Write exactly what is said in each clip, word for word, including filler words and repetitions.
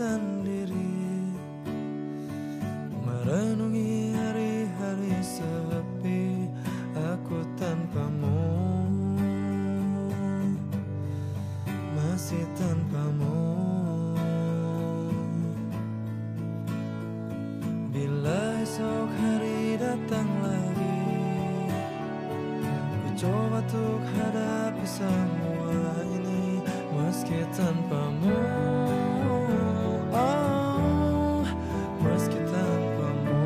sendiri, merenungi hari-hari sepi aku tanpamu, masih tanpamu. Bila esok hari datang lagi, ku coba untuk hadapi semua ini meski tanpamu. Oh, meski tanpamu.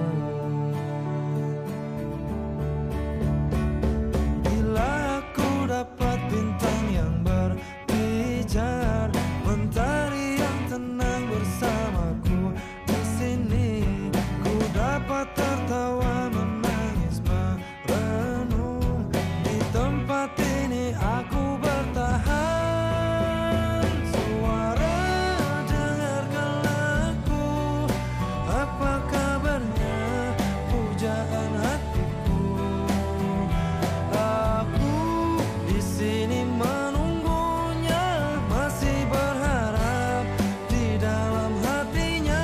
Bila aku dapat bintang yang berpijar, mentari yang tenang bersamaku di sini, ku dapat tertawa, menangis, merenung. Di tempat ini aku bertahan. Suara, dengarkanlah aku, apa kabarnya pujaan hatiku. Aku di sini menunggunya, masih berharap di dalam hatinya.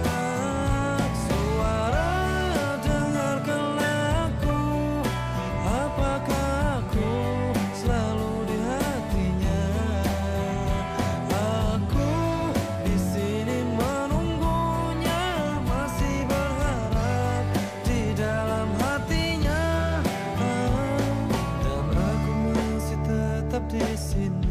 Suara, dengarkanlah aku, apakah aku selalu di hatinya. Aku di sini menunggunya, masih berharap di dalam hatinya. Dan aku masih tetap di sini.